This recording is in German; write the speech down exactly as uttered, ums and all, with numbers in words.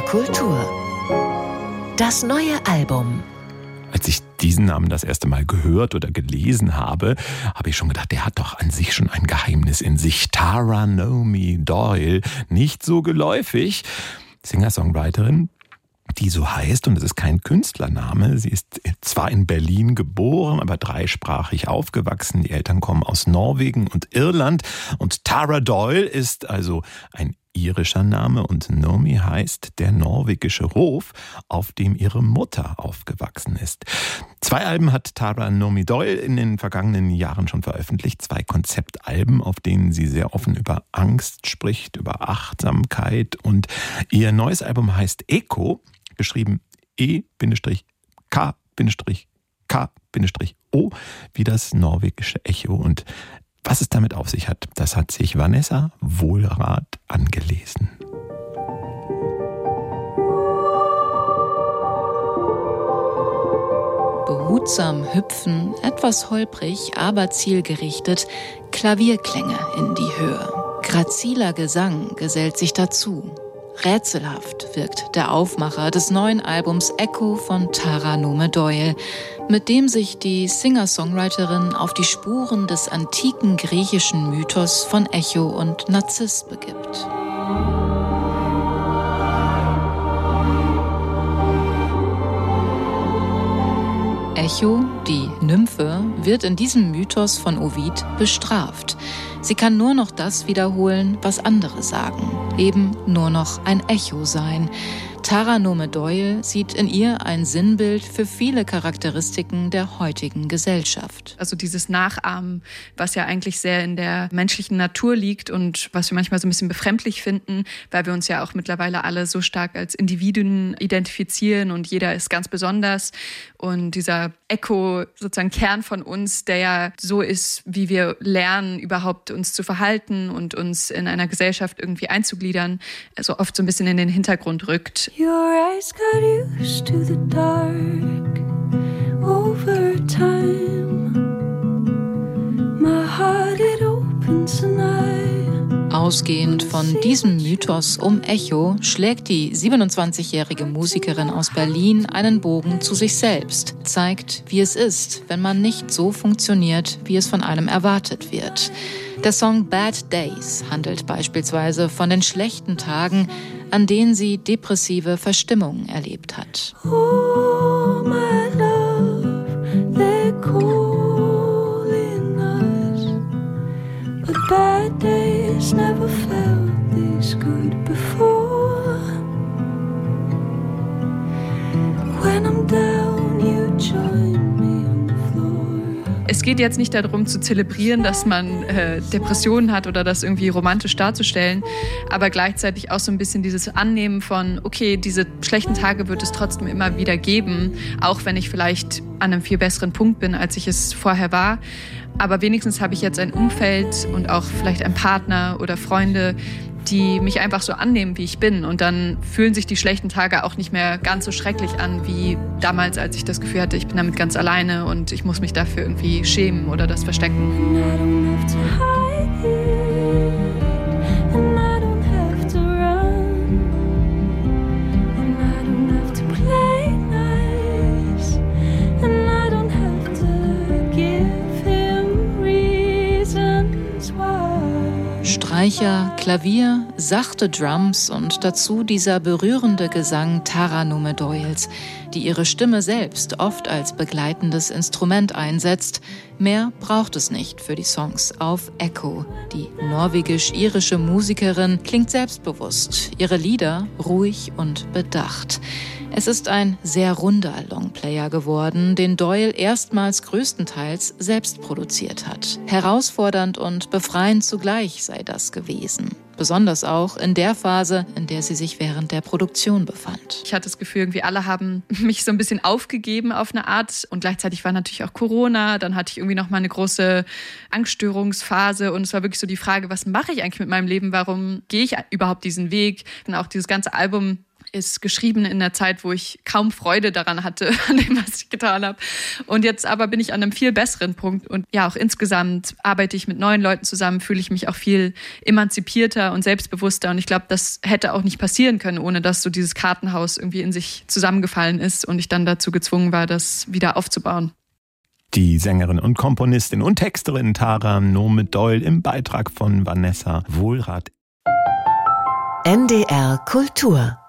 Kultur. Das neue Album. Als ich diesen Namen das erste Mal gehört oder gelesen habe, habe ich schon gedacht, der hat doch an sich schon ein Geheimnis in sich. Tara Naomi Doyle, nicht so geläufig. Singer-Songwriterin, die so heißt, und es ist kein Künstlername. Sie ist zwar in Berlin geboren, aber dreisprachig aufgewachsen. Die Eltern kommen aus Norwegen und Irland. Und Tara Doyle ist also ein irischer Name und Naomi heißt der norwegische Hof, auf dem ihre Mutter aufgewachsen ist. Zwei Alben hat Tara Naomi Doyle in den vergangenen Jahren schon veröffentlicht. Zwei Konzeptalben, auf denen sie sehr offen über Angst spricht, über Achtsamkeit. Und ihr neues Album heißt Echo, geschrieben E K K O, wie das norwegische Echo. Und was es damit auf sich hat, das hat sich Vanessa Wohlrath angelesen. Behutsam hüpfen, etwas holprig, aber zielgerichtet, Klavierklänge in die Höhe. Graziler Gesang gesellt sich dazu. Rätselhaft wirkt der Aufmacher des neuen Albums Echo von Tara Naomi Doyle, mit dem sich die Singer-Songwriterin auf die Spuren des antiken griechischen Mythos von Echo und Narziss begibt. Echo, die Nymphe, wird in diesem Mythos von Ovid bestraft. Sie kann nur noch das wiederholen, was andere sagen. Eben nur noch ein Echo sein. Tara Naomi Doyle sieht in ihr ein Sinnbild für viele Charakteristiken der heutigen Gesellschaft. Also dieses Nachahmen, was ja eigentlich sehr in der menschlichen Natur liegt und was wir manchmal so ein bisschen befremdlich finden, weil wir uns ja auch mittlerweile alle so stark als Individuen identifizieren und jeder ist ganz besonders. Und dieser Echo, sozusagen Kern von uns, der ja so ist, wie wir lernen, überhaupt uns zu verhalten und uns in einer Gesellschaft irgendwie einzugliedern, also oft so ein bisschen in den Hintergrund rückt. Your eyes got used to the dark over time. My heart it opens tonight. Ausgehend von diesem Mythos um Echo schlägt die siebenundzwanzigjährige Musikerin aus Berlin einen Bogen zu sich selbst, zeigt, wie es ist, wenn man nicht so funktioniert, wie es von einem erwartet wird. Der Song Bad Days handelt beispielsweise von den schlechten Tagen, an denen sie depressive Verstimmungen erlebt hat. Oh, my love, they're calling us. But bad days never felt this good before. When I'm down, you join me on the floor. Es geht jetzt nicht darum zu zelebrieren, dass man äh, Depressionen hat oder das irgendwie romantisch darzustellen, aber gleichzeitig auch so ein bisschen dieses Annehmen von, okay, diese schlechten Tage wird es trotzdem immer wieder geben, auch wenn ich vielleicht an einem viel besseren Punkt bin, als ich es vorher war. Aber wenigstens habe ich jetzt ein Umfeld und auch vielleicht einen Partner oder Freunde, die mich einfach so annehmen, wie ich bin. Und dann fühlen sich die schlechten Tage auch nicht mehr ganz so schrecklich an, wie damals, als ich das Gefühl hatte, ich bin damit ganz alleine und ich muss mich dafür irgendwie schämen oder das verstecken. Streicher, Klavier, sachte Drums und dazu dieser berührende Gesang Tara Naomi Doyles, die ihre Stimme selbst oft als begleitendes Instrument einsetzt. Mehr braucht es nicht für die Songs auf Echo. Die norwegisch-irische Musikerin klingt selbstbewusst, ihre Lieder ruhig und bedacht. Es ist ein sehr runder Longplayer geworden, den Doyle erstmals größtenteils selbst produziert hat. Herausfordernd und befreiend zugleich sei das gewesen. Besonders auch in der Phase, in der sie sich während der Produktion befand. Ich hatte das Gefühl, irgendwie alle haben mich so ein bisschen aufgegeben auf eine Art. Und gleichzeitig war natürlich auch Corona. Dann hatte ich irgendwie noch mal eine große Angststörungsphase. Und es war wirklich so die Frage, was mache ich eigentlich mit meinem Leben? Warum gehe ich überhaupt diesen Weg? Und auch dieses ganze Album ist geschrieben in der Zeit, wo ich kaum Freude daran hatte, an dem, was ich getan habe. Und jetzt aber bin ich an einem viel besseren Punkt. Und ja, auch insgesamt arbeite ich mit neuen Leuten zusammen, fühle ich mich auch viel emanzipierter und selbstbewusster. Und ich glaube, das hätte auch nicht passieren können, ohne dass so dieses Kartenhaus irgendwie in sich zusammengefallen ist und ich dann dazu gezwungen war, das wieder aufzubauen. Die Sängerin und Komponistin und Texterin Tara Nome Doyle im Beitrag von Vanessa Wohlrath. N D R Kultur